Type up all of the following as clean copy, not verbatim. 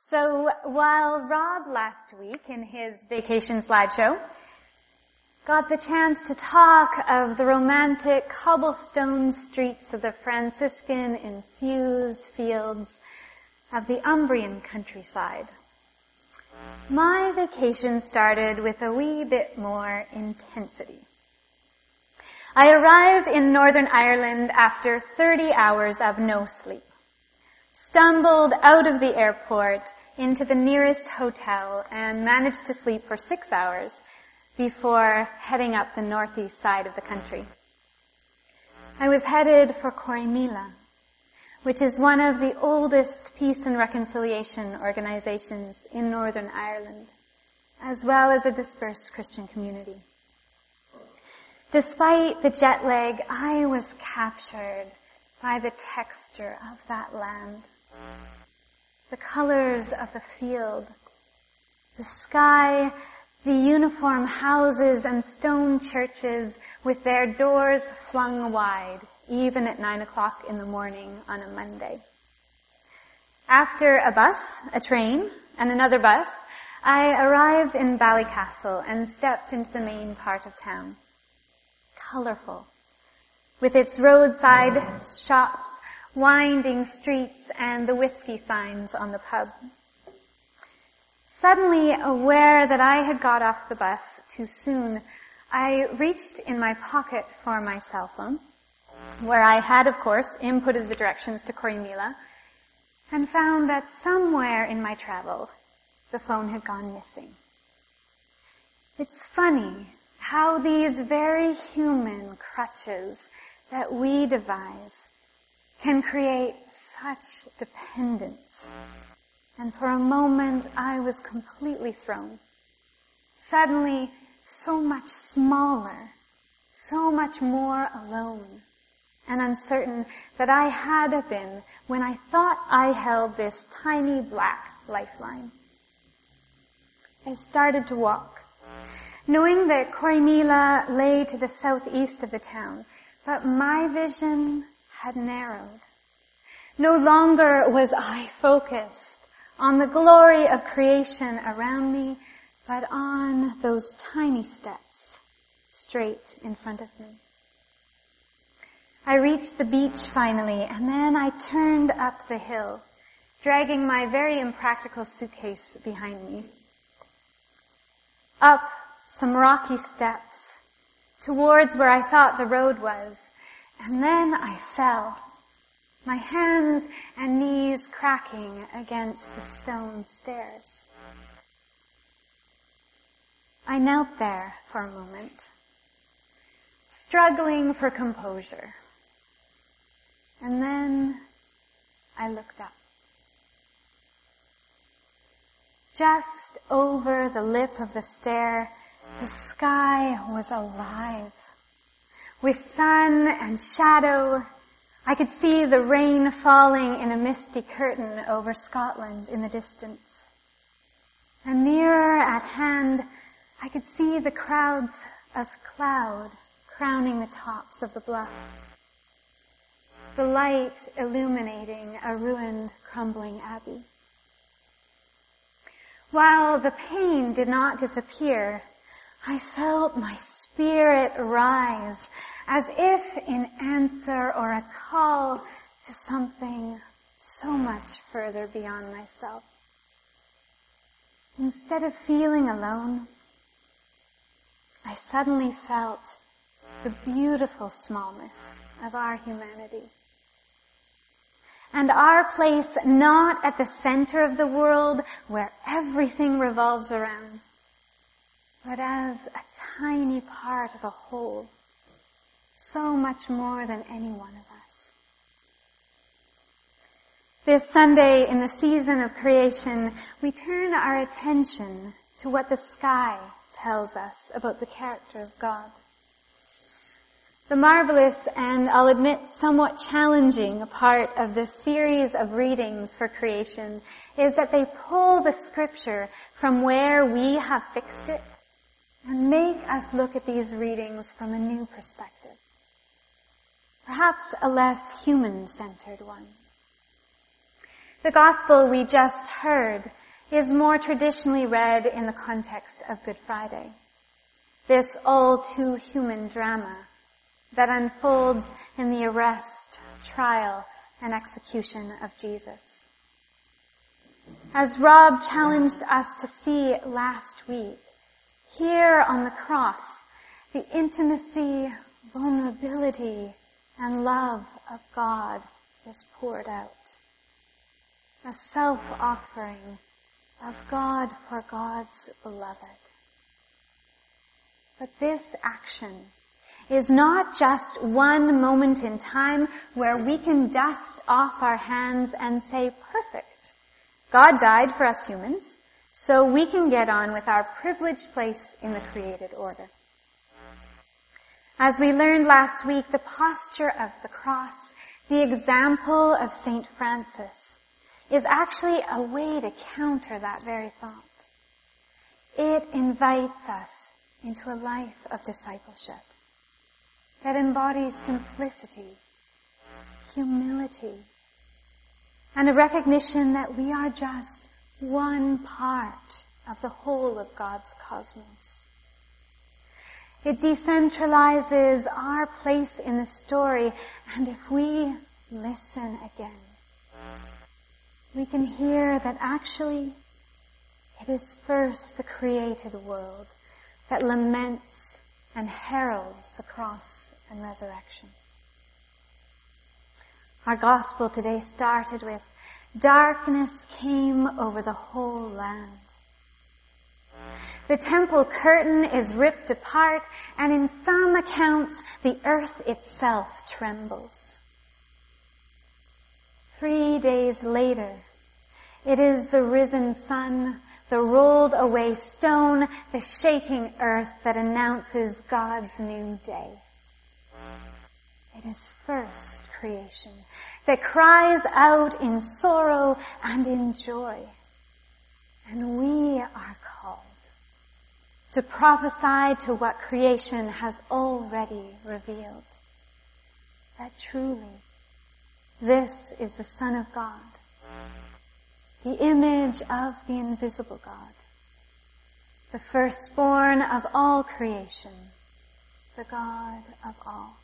So while Rob last week in his vacation slideshow got the chance to talk of the romantic cobblestone streets of the Franciscan-infused fields of the Umbrian countryside, my vacation started with a wee bit more intensity. I arrived in Northern Ireland after 30 hours of no sleep, stumbled out of the airport into the nearest hotel and managed to sleep for 6 hours before heading up the northeast side of the country. I was headed for Corrymeela, which is one of the oldest peace and reconciliation organizations in Northern Ireland, as well as a dispersed Christian community. Despite the jet lag, I was captured by the texture of that land, the colors of the field, the sky, the uniform houses and stone churches with their doors flung wide, even at 9 o'clock in the morning on a Monday. After a bus, a train, and another bus, I arrived in Ballycastle and stepped into the main part of town. Colorful, with its roadside shops, winding streets, and the whiskey signs on the pub. Suddenly aware that I had got off the bus too soon, I reached in my pocket for my cell phone, where I had, of course, inputted the directions to Corrymeela, and found that somewhere in my travel, the phone had gone missing. It's funny how these very human crutches that we devise can create such dependence. And for a moment, I was completely thrown. Suddenly, so much smaller, so much more alone and uncertain that I had been when I thought I held this tiny black lifeline. I started to walk, knowing that Corrymeela lay to the southeast of the town, but my vision had narrowed. No longer was I focused on the glory of creation around me, but on those tiny steps straight in front of me. I reached the beach finally, and then I turned up the hill, dragging my very impractical suitcase behind me. Up some rocky steps towards where I thought the road was, and then I fell, my hands and knees cracking against the stone stairs. I knelt there for a moment, struggling for composure, and then I looked up. Just over the lip of the stair, the sky was alive. With sun and shadow, I could see the rain falling in a misty curtain over Scotland in the distance. And nearer at hand, I could see the crowds of cloud crowning the tops of the bluff. The light illuminating a ruined, crumbling abbey. While the pain did not disappear, I felt my spirit rise as if in answer or a call to something so much further beyond myself. Instead of feeling alone, I suddenly felt the beautiful smallness of our humanity. And our place not at the center of the world where everything revolves around, but as a tiny part of a whole, so much more than any one of us. This Sunday, in the season of creation, we turn our attention to what the sky tells us about the character of God. The marvelous and, I'll admit, somewhat challenging part of this series of readings for creation is that they pull the scripture from where we have fixed it and make us look at these readings from a new perspective. Perhaps a less human-centered one. The gospel we just heard is more traditionally read in the context of Good Friday. This all too human drama that unfolds in the arrest, trial, and execution of Jesus. As Rob challenged us to see last week, here on the cross, the intimacy, vulnerability, and love of God is poured out. A self-offering of God for God's beloved. But this action is not just one moment in time where we can dust off our hands and say, perfect. God died for us humans, so we can get on with our privileged place in the created order. As we learned last week, the posture of the cross, the example of St. Francis, is actually a way to counter that very thought. It invites us into a life of discipleship that embodies simplicity, humility, and a recognition that we are just one part of the whole of God's cosmos. It decentralizes our place in the story, and if we listen again, we can hear that actually it is first the created world that laments and heralds the cross and resurrection. Our gospel today started with, darkness came over the whole land. The temple curtain is ripped apart, and in some accounts, the earth itself trembles. 3 days later, it is the risen sun, the rolled away stone, the shaking earth that announces God's new day. It is first creation that cries out in sorrow and in joy. And we are called to prophesy to what creation has already revealed. That truly, this is the Son of God, the image of the invisible God, the firstborn of all creation, the God of all.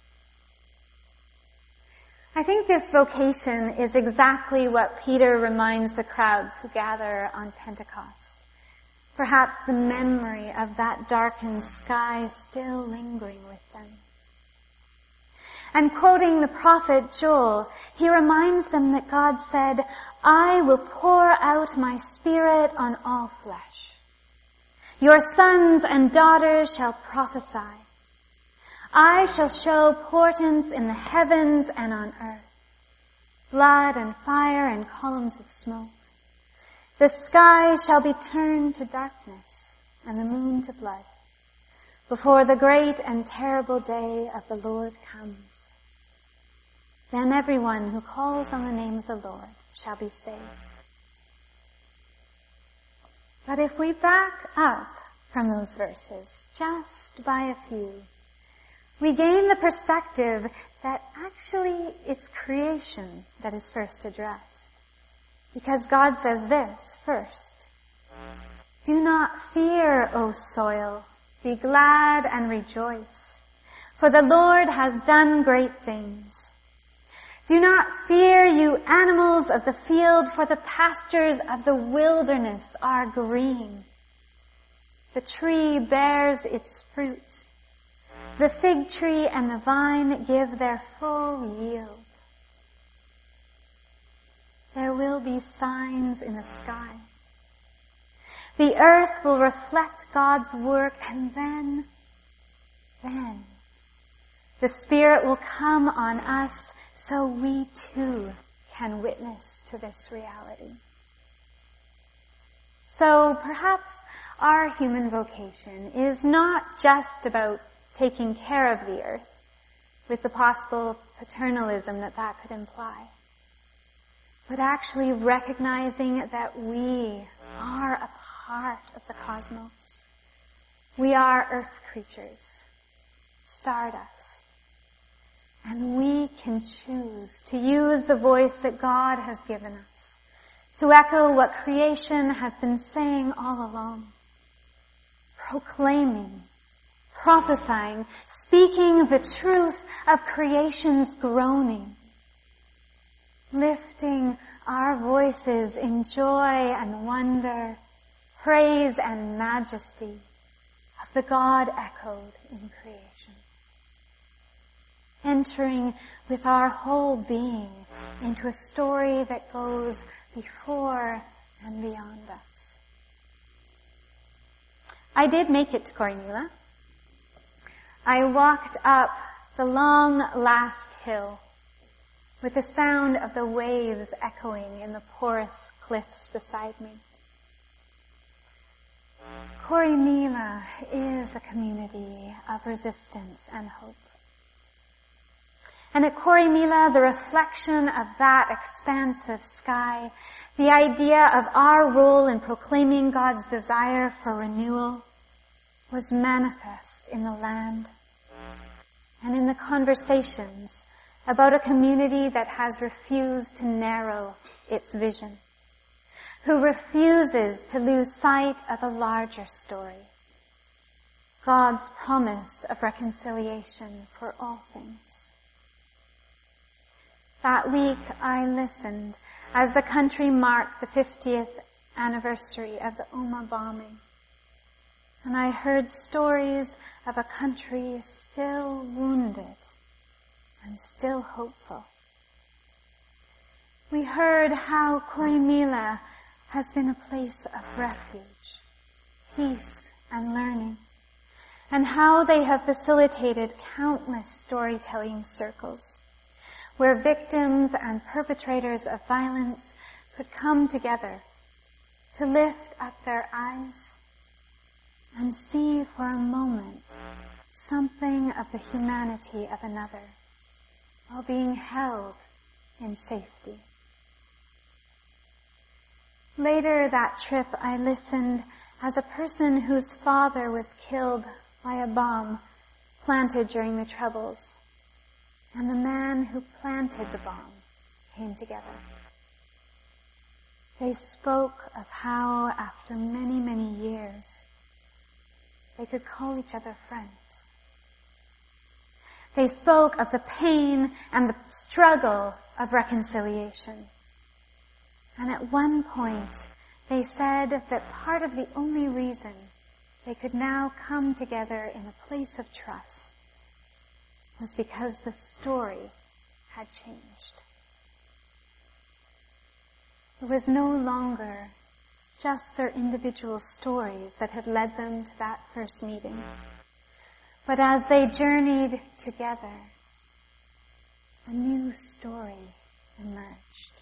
I think this vocation is exactly what Peter reminds the crowds who gather on Pentecost. Perhaps the memory of that darkened sky still lingering with them. And quoting the prophet Joel, he reminds them that God said, I will pour out my spirit on all flesh. Your sons and daughters shall prophesy. I shall show portents in the heavens and on earth, blood and fire and columns of smoke. The sky shall be turned to darkness and the moon to blood before the great and terrible day of the Lord comes. Then everyone who calls on the name of the Lord shall be saved. But if we back up from those verses just by a few, we gain the perspective that actually it's creation that is first addressed. Because God says this first. Do not fear, O soil. Be glad and rejoice. For the Lord has done great things. Do not fear, you animals of the field, for the pastures of the wilderness are green. The tree bears its fruit. The fig tree and the vine give their full yield. There will be signs in the sky. The earth will reflect God's work, and then the Spirit will come on us so we too can witness to this reality. So perhaps our human vocation is not just about taking care of the earth, with the possible paternalism that could imply, but actually recognizing that we are a part of the cosmos. We are earth creatures, stardust, and we can choose to use the voice that God has given us to echo what creation has been saying all along, proclaiming, prophesying, speaking the truth of creation's groaning, lifting our voices in joy and wonder, praise and majesty of the God echoed in creation, entering with our whole being into a story that goes before and beyond us. I did make it to Corrymeela. I walked up the long last hill with the sound of the waves echoing in the porous cliffs beside me. Corrymeela is a community of resistance and hope. And at Corrymeela, the reflection of that expansive sky, the idea of our role in proclaiming God's desire for renewal, was manifest in the land and in the conversations about a community that has refused to narrow its vision, who refuses to lose sight of a larger story, God's promise of reconciliation for all things. That week I listened as the country marked the 50th anniversary of the Omagh bombing, and I heard stories of a country still wounded and still hopeful. We heard how Corrymeela has been a place of refuge, peace, and learning, and how they have facilitated countless storytelling circles, where victims and perpetrators of violence could come together to lift up their eyes and see for a moment something of the humanity of another while being held in safety. Later that trip, I listened as a person whose father was killed by a bomb planted during the Troubles, and the man who planted the bomb came together. They spoke of how, after many, many years, they could call each other friends. They spoke of the pain and the struggle of reconciliation. And at one point, they said that part of the only reason they could now come together in a place of trust was because the story had changed. It was no longer just their individual stories that had led them to that first meeting. But as they journeyed together, a new story emerged.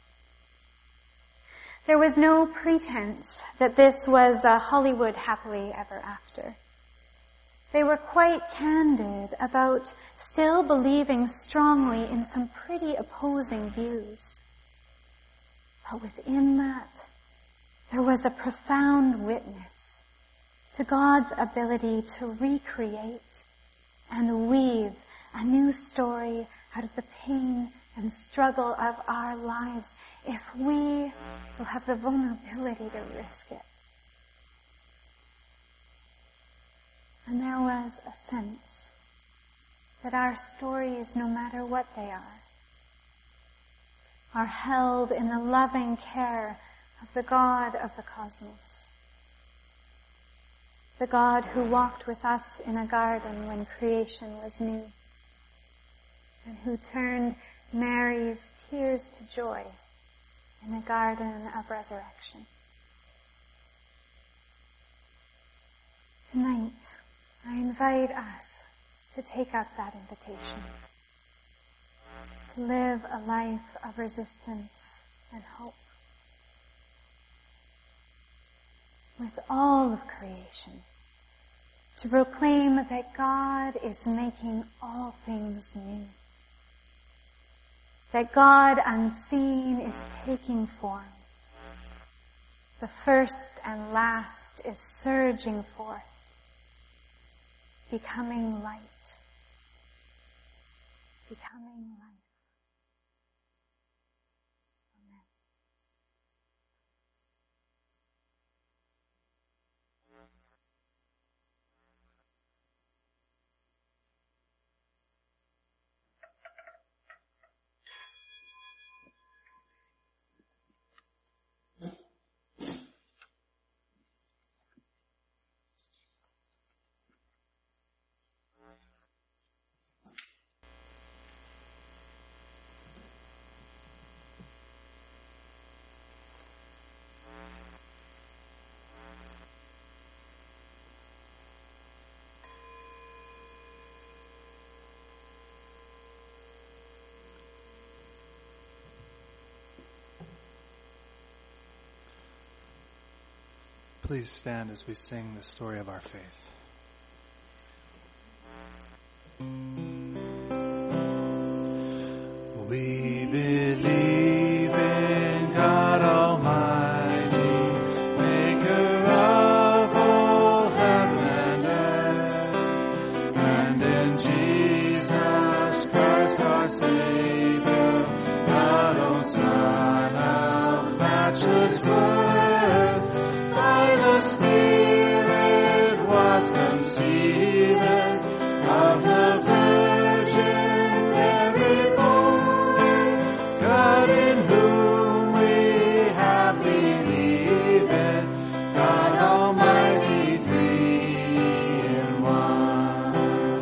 There was no pretense that this was a Hollywood happily ever after. They were quite candid about still believing strongly in some pretty opposing views. But within that, there was a profound witness to God's ability to recreate and weave a new story out of the pain and struggle of our lives if we will have the vulnerability to risk it. And there was a sense that our stories, no matter what they are held in the loving care of the God of the cosmos. The God who walked with us in a garden when creation was new, and who turned Mary's tears to joy in a garden of resurrection. Tonight, I invite us to take up that invitation, to live a life of resistance and hope with all of creation, to proclaim that God is making all things new, that God unseen is taking form. The first and last is surging forth, becoming light, becoming life. please stand as we sing the story of our faith. We believe in God Almighty, maker of all heaven and earth, and in Jesus Christ our Savior, God, O Son of matchless worth, by the Spirit was conceived of the Virgin Mary born, God in whom we have believed, God Almighty, three in one.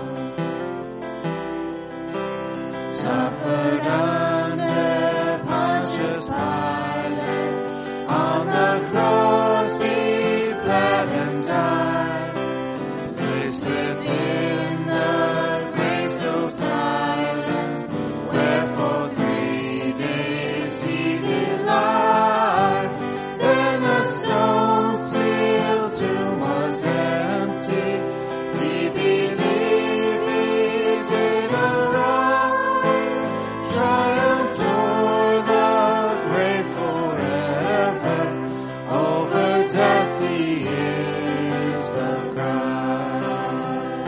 Suffered under Pontius Pilate, on the cross he bled and died, placed within the grave so silent, where for 3 days he did lie. Then the stone-sealed tomb was empty, we believe he did arise, triumphed o'er the grave forever, over death he is the Christ.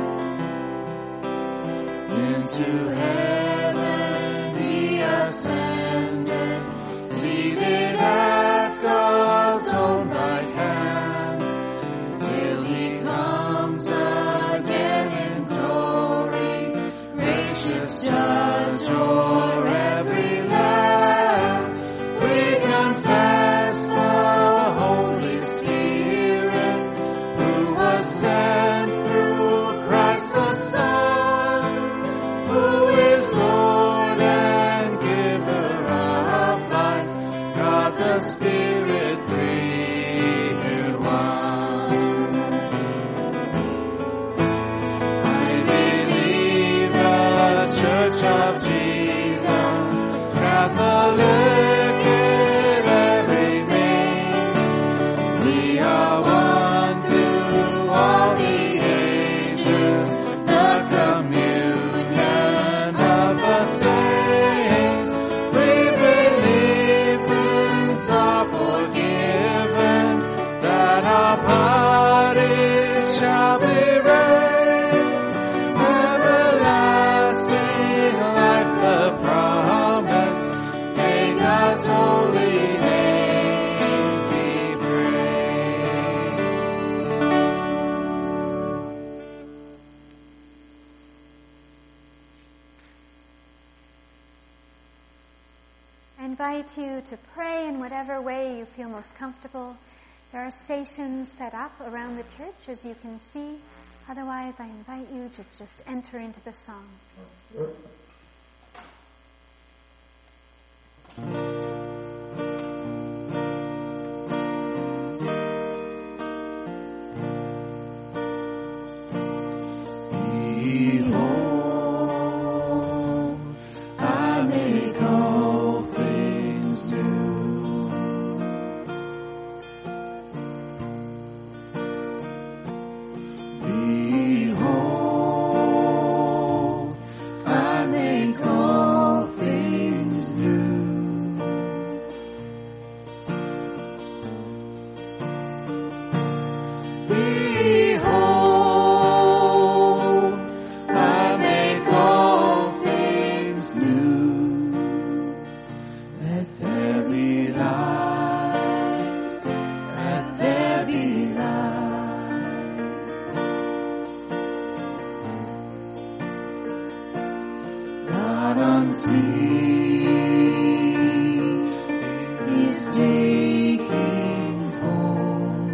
Into heaven he ascended, seated at God's own right hand, till he comes again in glory, gracious judge o'er every land. We confess the Holy Spirit, who was sent through Christ the Son, who is Lord and giver of life, God the Spirit, three in one. I believe the Church of Jesus, Catholic in every name. We are one through all the ages, the communion of the saints. We believe sins are forgiven, that our bodies shall be raised, everlasting life the promise, may God's holy name be praised. I invite you to pray in whatever way you feel most comfortable. There are stations set up around the church, as you can see. Otherwise, I invite you to just enter into the song. Behold, I make all things new. Behold, I make all things new. Behold, I make all things new. Let there be light, let there be light. God unseen is taking form.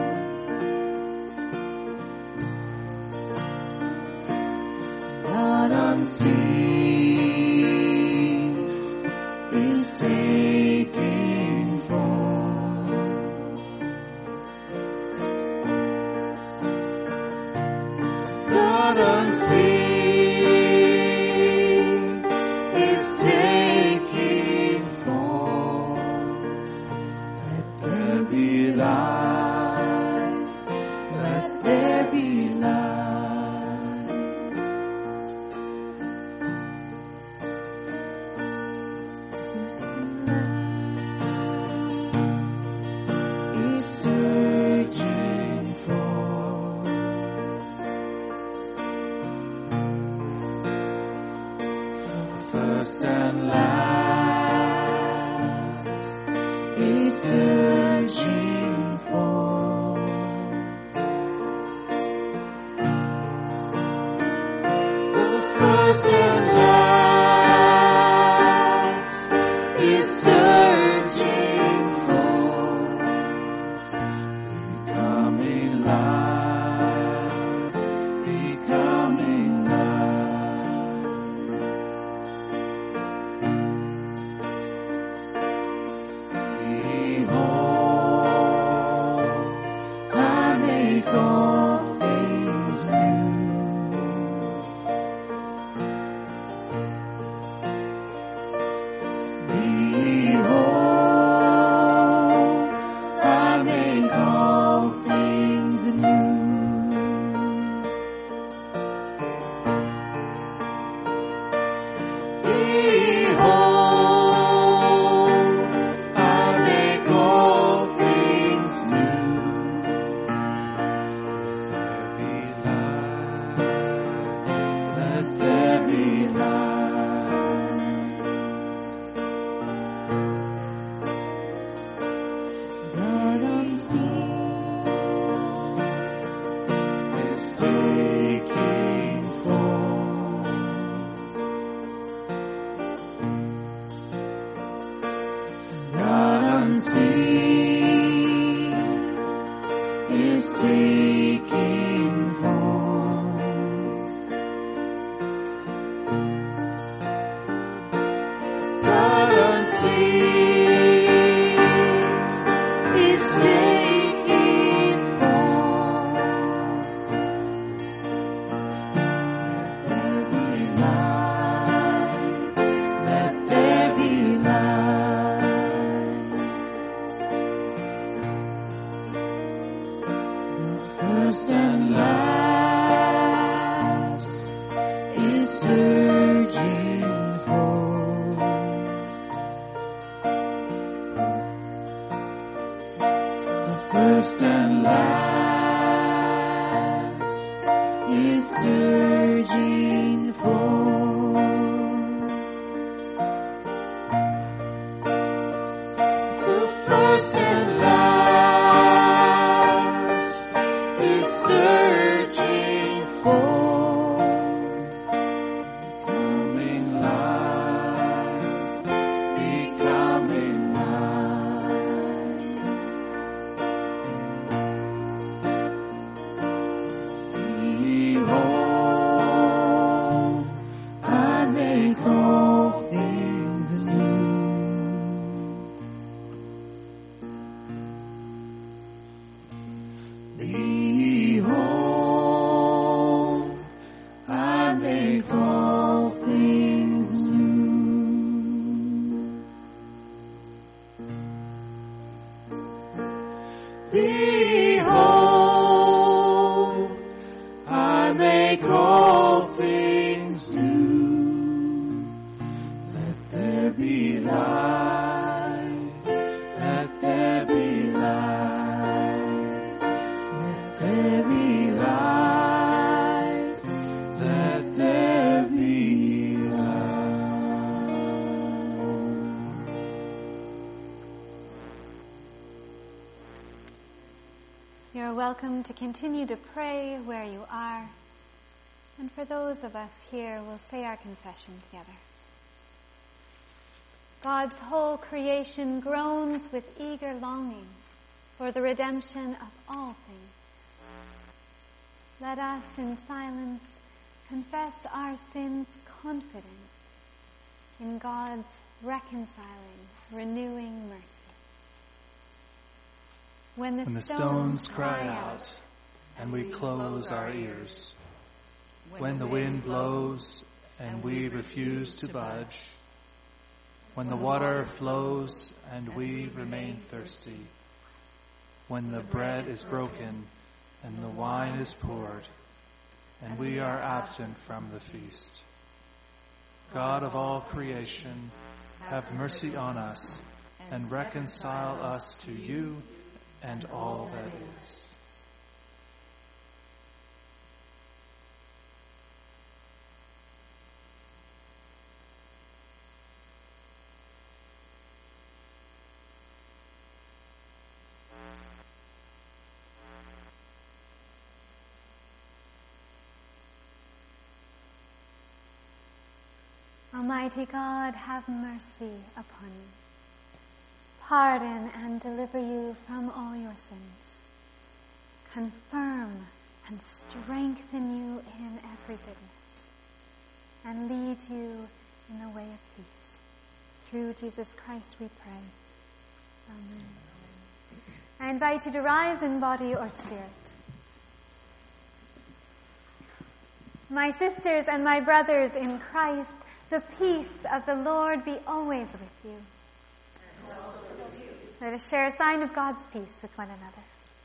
God unseen is taking form. God unseen is taking form. Let there be light. and last is searching for. The first and last is searching for. Becoming light, becoming light. Behold, I make all things new. Behold, I make all things new. Behold, I make all things new. Let there be light. That unseen is taking form. That unseen is taking form. That unseen is taking form. Let there be light. The first and last is searching for. The first and last is searching for. The first and last is searching for. Becoming light, becoming light. Behold, I make all things new. Behold, I make all things new. Behold, I make all things new. Let there be light, let there be light, let there be light, let there be light. You're welcome to continue to pray where you are. And for those of us here, we'll say our confession together. God's whole creation groans with eager longing for the redemption of all things. Let us in silence confess our sins confident in God's reconciling, renewing mercy. When the stones cry out and we close our ears, when the wind blows and we refuse to budge, when the water flows and we remain thirsty, when the bread is broken and the wine is poured, and we are absent from the feast. God of all creation, have mercy on us and reconcile us to you and all that is. Almighty God have mercy upon you, pardon and deliver you from all your sins, confirm and strengthen you in every goodness, and lead you in the way of peace. Through Jesus Christ we pray. Amen. I invite you to rise in body or spirit. My sisters and my brothers in Christ, the peace of the Lord be always with you. And also with you. Let us share a sign of God's peace with one another.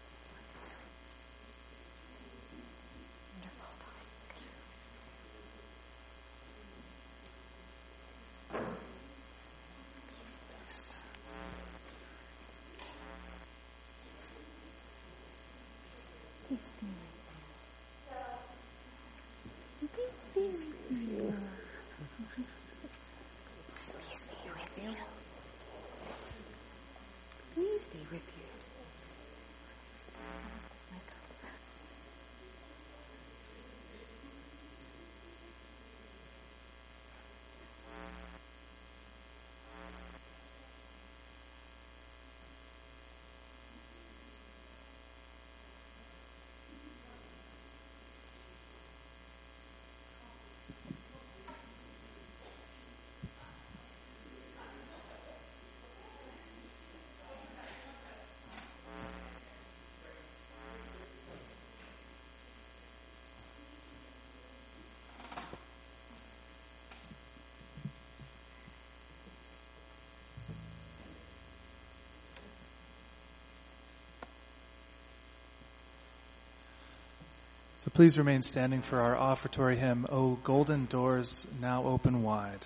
So please remain standing for our offertory hymn, O Golden Doors Now Open Wide.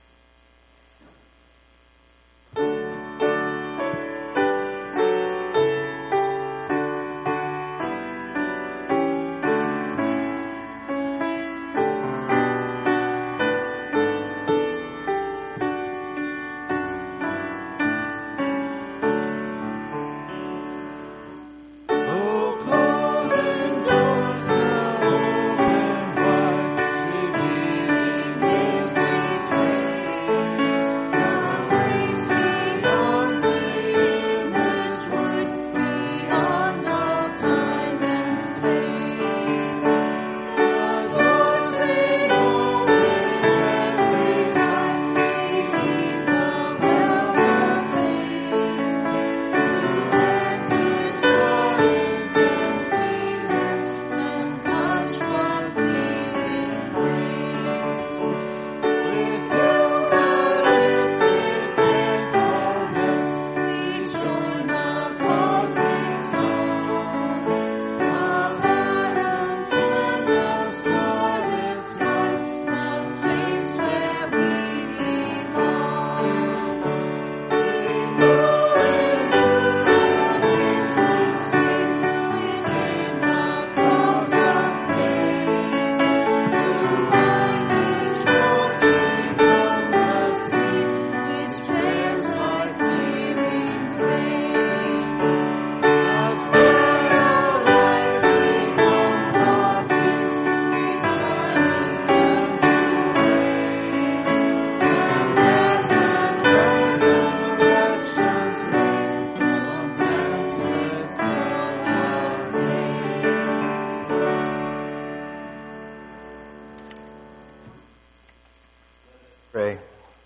Pray.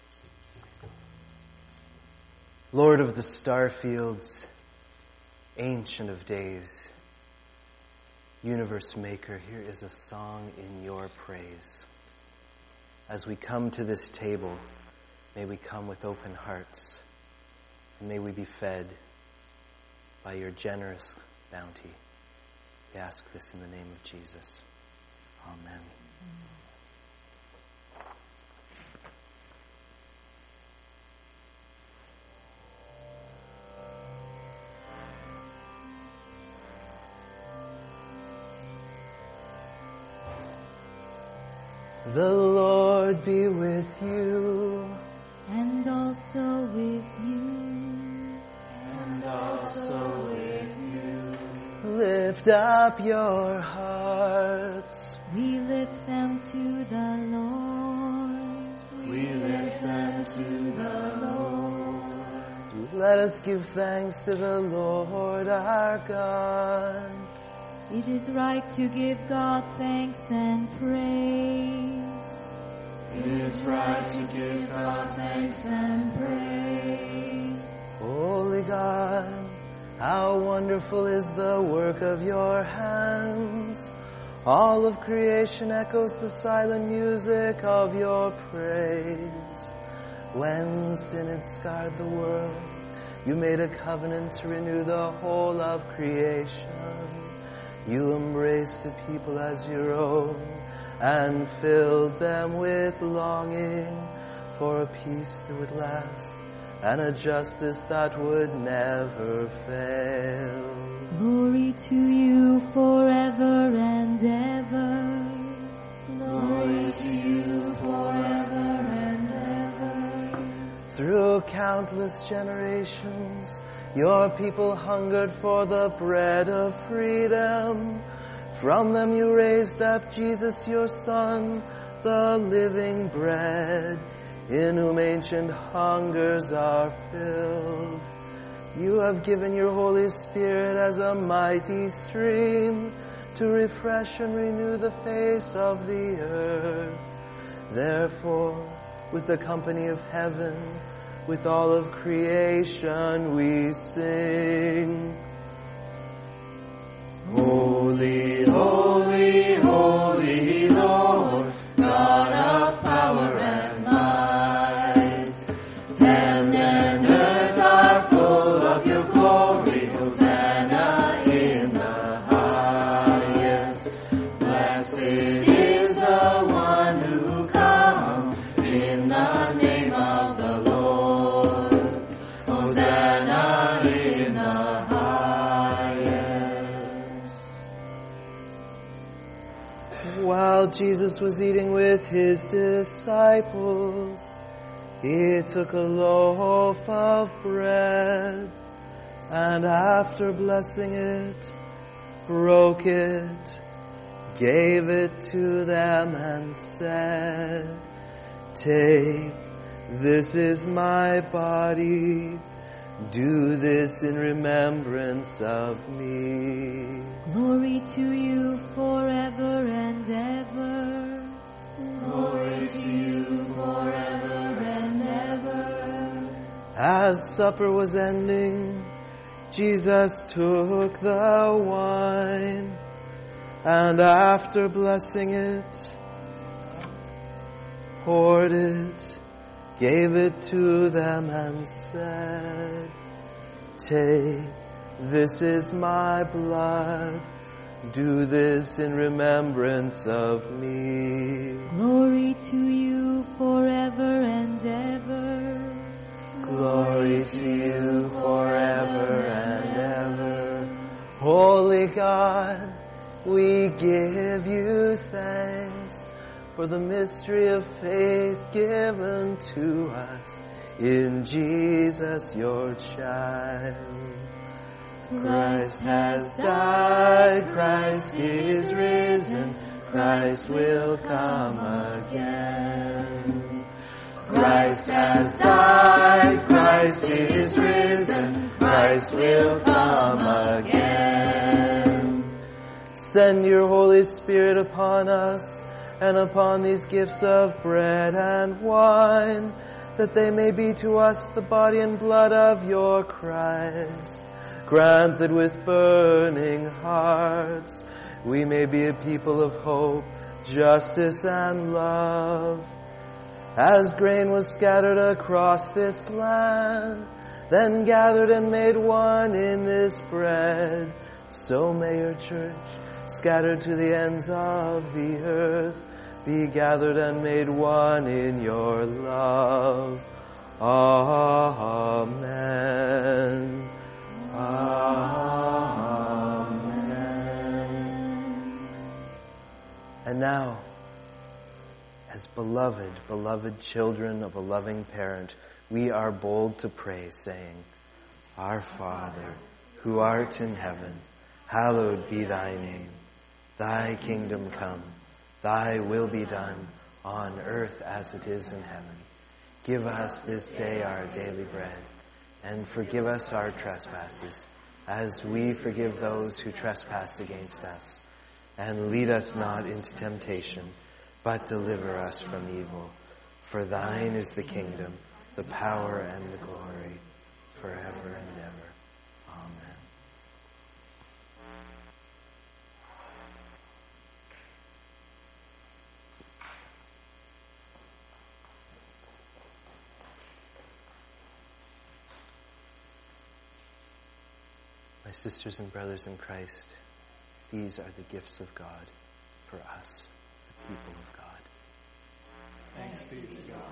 Lord of the star fields, Ancient of days, Universe maker, here is a song in your praise. As we come to this table, may we come with open hearts, and may we be fed by your generous bounty. We ask this in the name of Jesus. Amen. The Lord be with you. And also with you. And also with you. Lift up your hearts. We lift them to the Lord. we lift them to the Lord. Let us give thanks to the Lord our God. It is right to give God thanks and praise. It is right to give God thanks and praise. Holy God, how wonderful is the work of your hands. All of creation echoes the silent music of your praise. When sin had scarred the world, you made a covenant to renew the whole of creation. You embraced a people as your own and filled them with longing for a peace that would last and a justice that would never fail. Glory to you forever and ever. Glory to you forever and ever. Through countless generations, your people hungered for the bread of freedom. From them you raised up Jesus, your Son, the living bread, in whom ancient hungers are filled. You have given your Holy Spirit as a mighty stream to refresh and renew the face of the earth. Therefore, with the company of heaven, with all of creation we sing. Holy, holy, holy Lord, God of power and might. Heaven and earth are full of your glory. Hosanna in the highest. Blessed is the one who comes in the name of the Lord. Hosanna in the highest. While Jesus was eating with his disciples, he took a loaf of bread, and after blessing it, broke it, gave it to them, and said, "Take, this is my body. Do this in remembrance of me." Glory to you forever and ever. Glory to you forever and ever. As supper was ending, Jesus took the wine, and after blessing it, poured it, gave it to them, and said, "Take, this is my blood. Do this in remembrance of me." Glory to you forever and ever. Glory to you forever and ever. Holy God, we give you thanks for the mystery of faith given to us in Jesus, your child. Christ has died, Christ is risen, Christ will come again. Christ has died, Christ is risen, Christ will come again. Send your Holy Spirit upon us and upon these gifts of bread and wine, that they may be to us the body and blood of your Christ. Grant that with burning hearts we may be a people of hope, justice, and love. As grain was scattered across this land, then gathered and made one in this bread, so may your church, scattered to the ends of the earth, be gathered and made one in your love. Amen. Amen. And now, as beloved children of a loving parent, we are bold to pray, saying, Our Father, who art in heaven, hallowed be thy name. Thy kingdom come, thy will be done, on earth as it is in heaven. Give us this day our daily bread, and forgive us our trespasses, as we forgive those who trespass against us. And lead us not into temptation, but deliver us from evil. For thine is the kingdom, the power, and the glory, forever and ever. Amen. My sisters and brothers in Christ, these are the gifts of God for us, the people of God. Thanks be to God.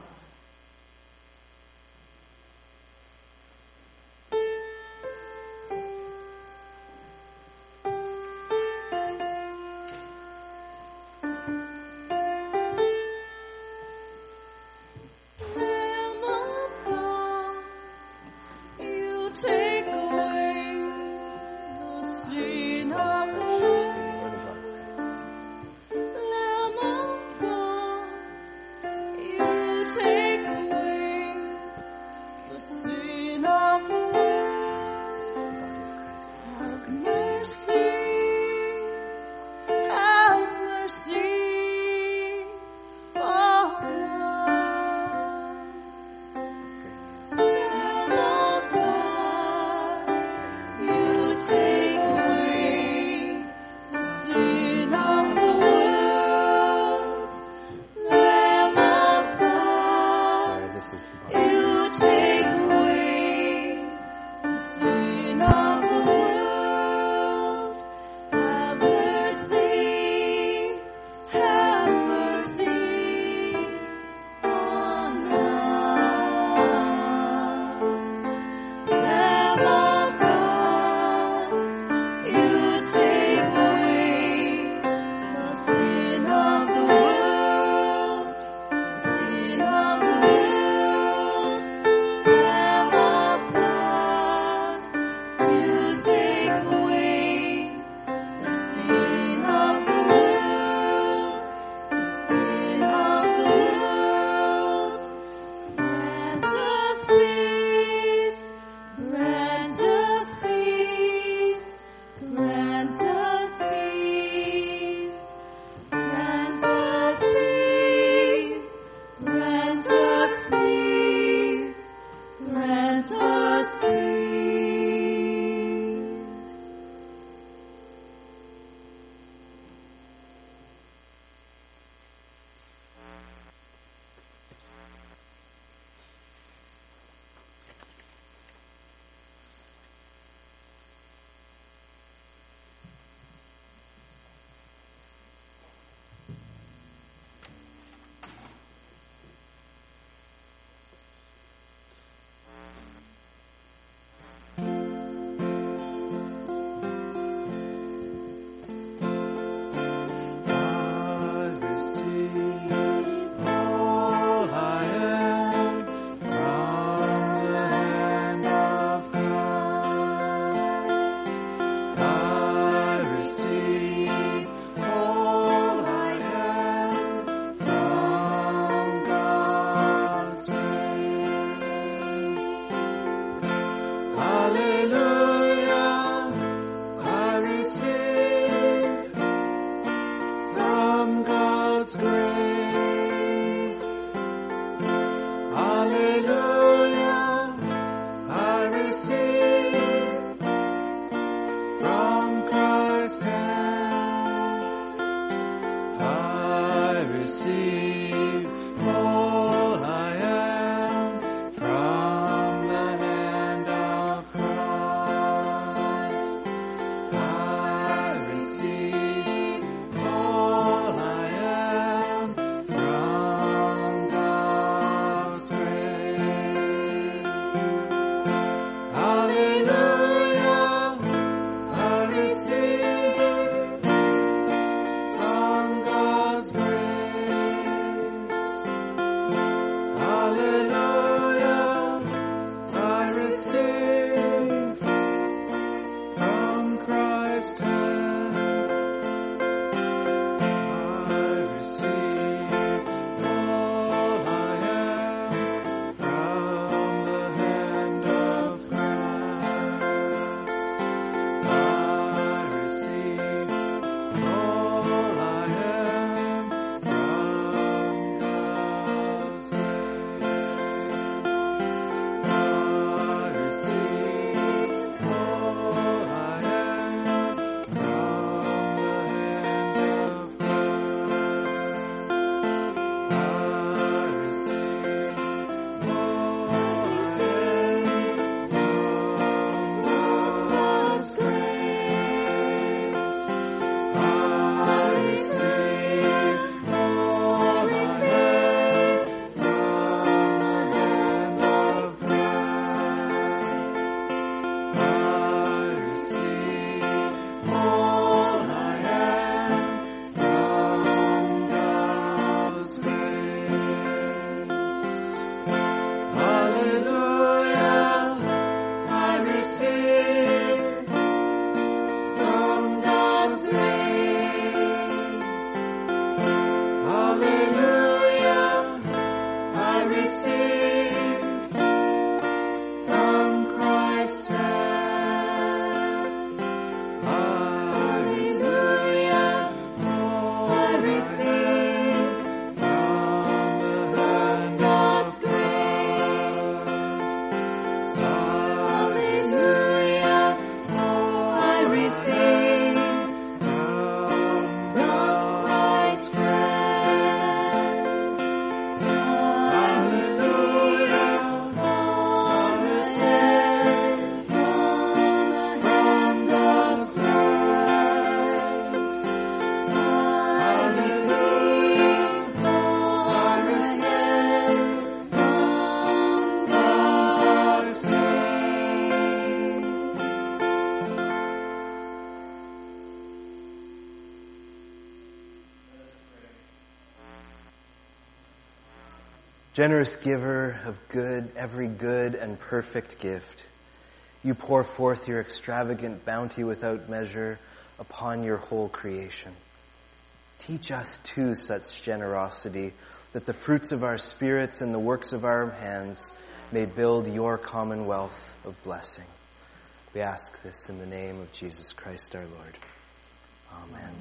Generous giver of every good and perfect gift, you pour forth your extravagant bounty without measure upon your whole creation. Teach us too such generosity, that the fruits of our spirits and the works of our hands may build your commonwealth of blessing. We ask this in the name of Jesus Christ our Lord. Amen.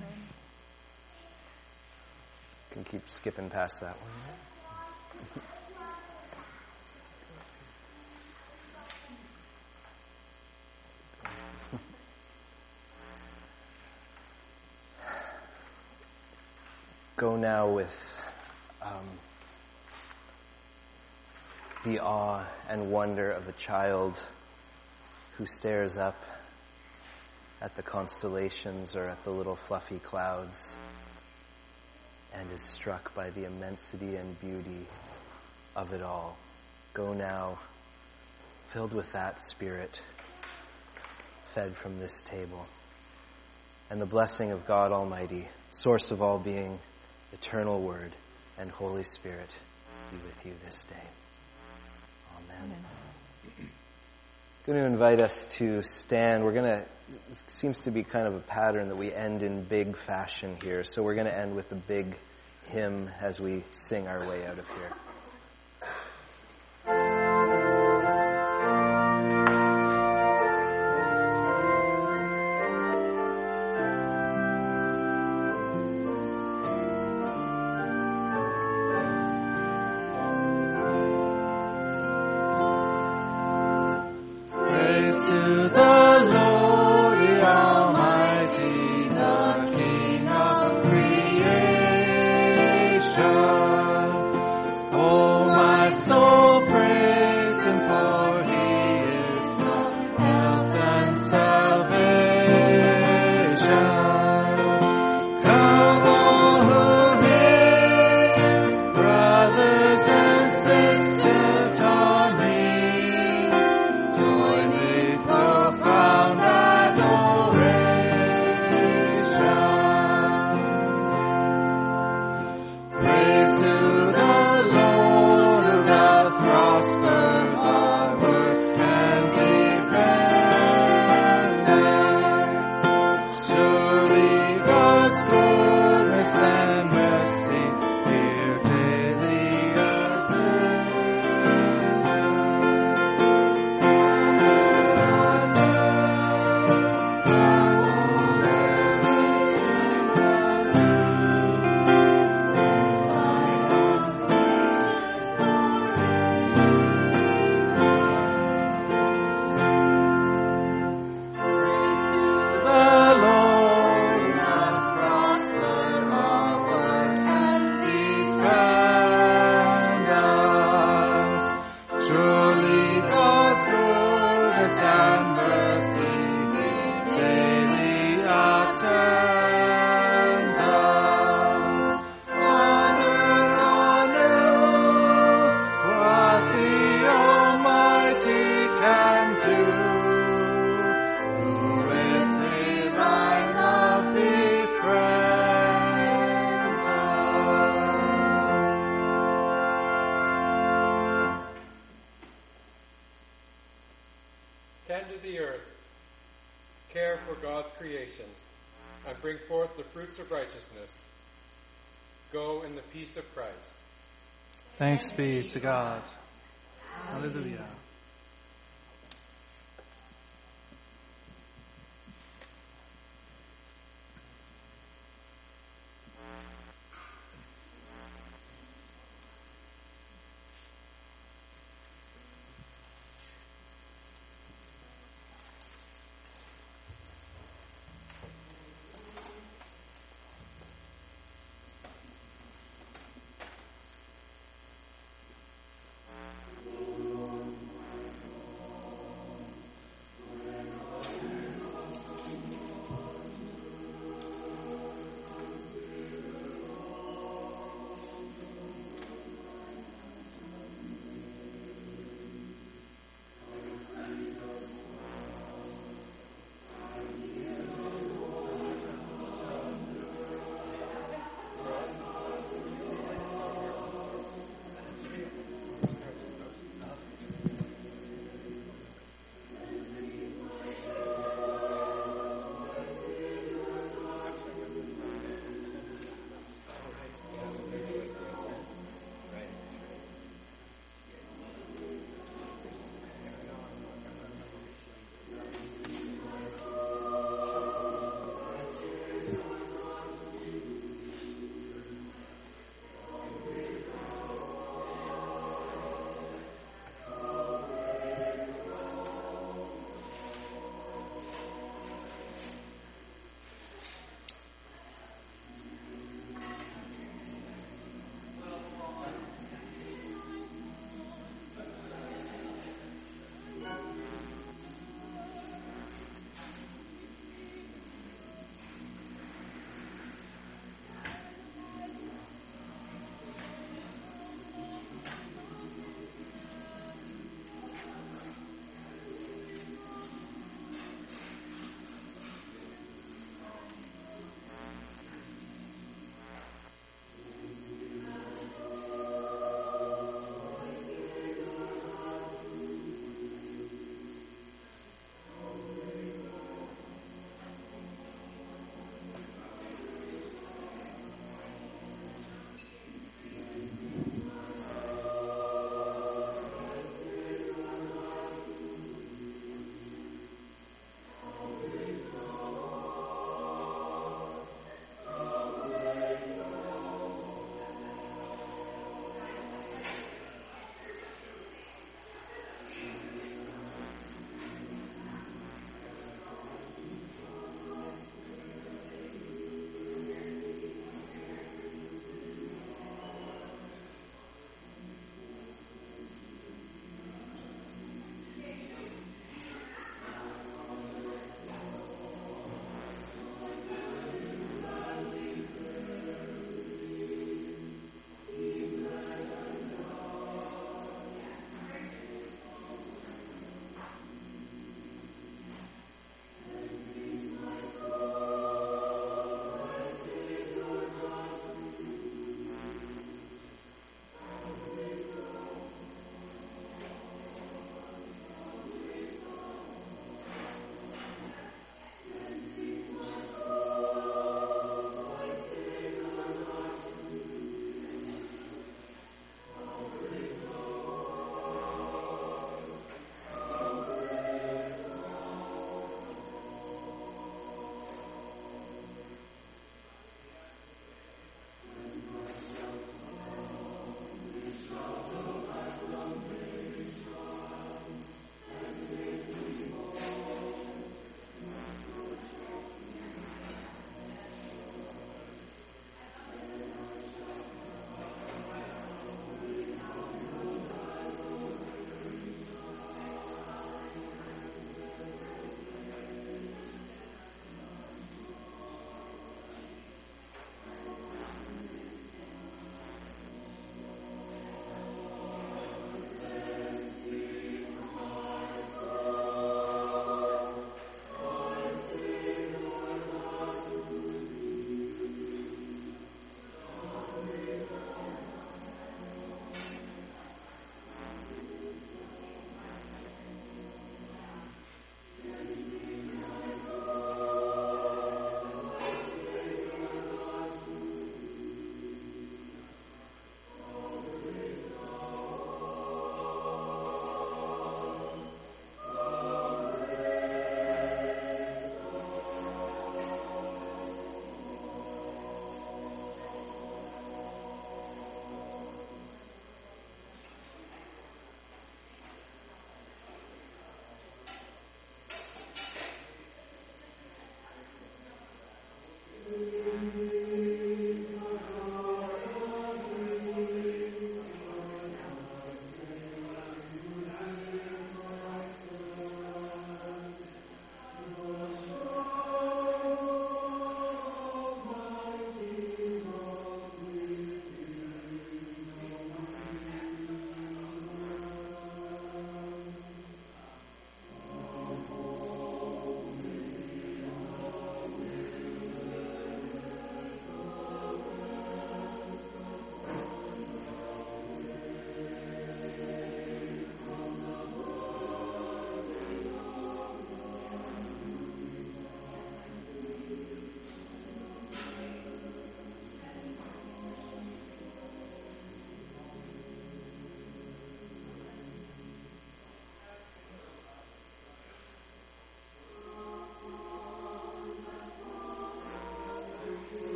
You can keep skipping past that one. Go now with the awe and wonder of a child who stares up at the constellations or at the little fluffy clouds and is struck by the immensity and beauty of it all. Go now filled with that spirit, fed from this table. And the blessing of God Almighty, source of all being, eternal Word, and Holy Spirit be with you this day. Amen. I'm going to invite us to stand. It seems to be kind of a pattern that we end in big fashion here. So we're going to end with a big hymn as we sing our way out of here. Tend to the earth, care for God's creation, and bring forth the fruits of righteousness. Go in the peace of Christ. Thanks be to God. Hallelujah.